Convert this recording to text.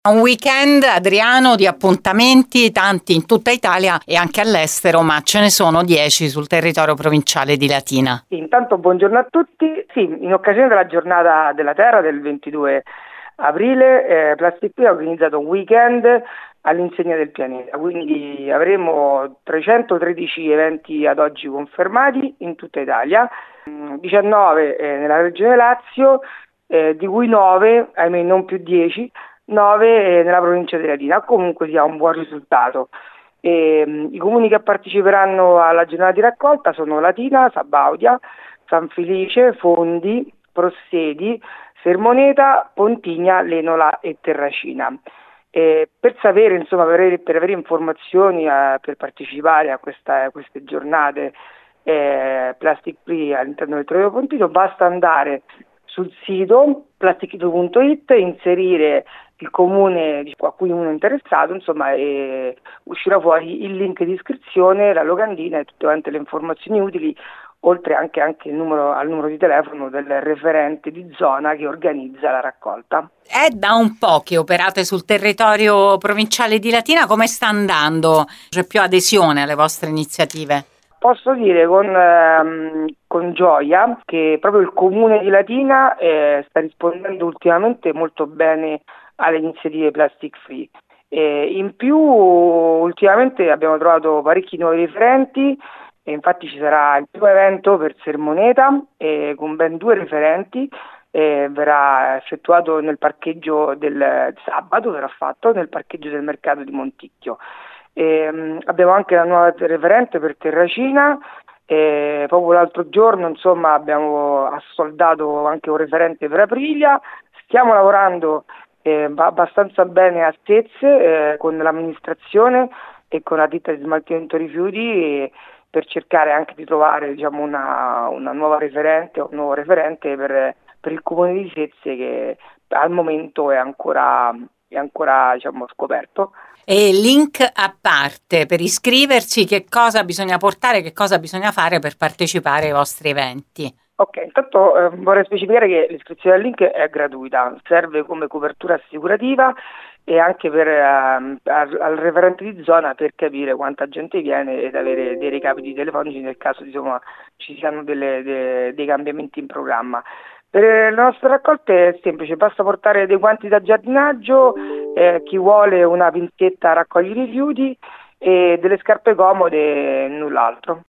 Un weekend, Adriano, di appuntamenti, tanti in tutta Italia e anche all'estero, ma ce ne sono 10 sul territorio provinciale di Latina. Sì, intanto buongiorno a tutti. Sì, in occasione della giornata della Terra del 22 aprile, Plastic Free ha organizzato un weekend all'insegna del pianeta, quindi avremo 313 eventi ad oggi confermati in tutta Italia, 19 nella regione Lazio, di cui 9, ahimè non più 10, 9 nella provincia di Latina. Comunque sia un buon risultato. I comuni che parteciperanno alla giornata di raccolta sono Latina, Sabaudia, San Felice, Fondi, Prossedi, Sermoneta, Pontigna, Lenola e Terracina. Per sapere, insomma, per avere informazioni per partecipare a queste giornate Plastic Free all'interno del territorio pontino, basta andare sul sito plasticfree.it, inserire il comune a cui uno è interessato, insomma, e uscirà fuori il link di iscrizione, la locandina e tutte quante le informazioni utili, oltre anche al numero di telefono del referente di zona che organizza la raccolta. È da un po' che operate sul territorio provinciale di Latina, come sta andando? C'è più adesione alle vostre iniziative? Posso dire con gioia che proprio il comune di Latina sta rispondendo ultimamente molto bene alle iniziative Plastic Free. In più ultimamente abbiamo trovato parecchi nuovi referenti, e infatti ci sarà il primo evento per Sermoneta con ben 2 referenti. Verrà effettuato nel parcheggio del sabato, verrà fatto nel parcheggio del mercato di Monticchio. Abbiamo anche la nuova referente per Terracina. Proprio l'altro giorno, insomma, abbiamo assoldato anche un referente per Aprilia. Stiamo lavorando abbastanza bene a Stezze con l'amministrazione e con la ditta di smaltimento rifiuti, per cercare anche di trovare, diciamo, una nuova referente o un nuovo referente per il comune di Stezze, che al momento è ancora diciamo, scoperto. E link a parte per iscriverci, che cosa bisogna portare, che cosa bisogna fare per partecipare ai vostri eventi? Ok, intanto vorrei specificare che l'iscrizione al link è gratuita, serve come copertura assicurativa e anche al referente di zona per capire quanta gente viene ed avere dei recapiti telefonici nel caso, insomma, ci siano dei cambiamenti in programma. Per le nostre raccolte è semplice, basta portare dei guanti da giardinaggio, chi vuole una pinzetta raccoglie i rifiuti e delle scarpe comode e null'altro.